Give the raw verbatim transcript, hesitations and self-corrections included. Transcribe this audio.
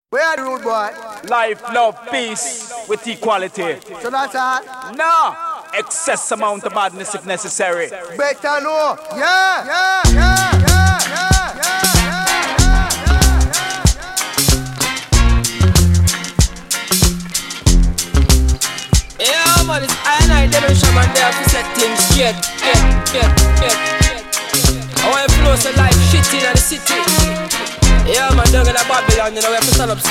Where are the rude boy? Life, love, peace with equality. So that's all? No, excess amount of badness if necessary. Better know. Yeah, yeah, yeah, yeah, yeah, yeah, yeah, yeah, man, it's I and I, they don't show man there to set things straight. Yeah, yeah, yeah. I want to flow so like shit in the city. Yeah, man, down in the Babylon, you know, we have to stand up.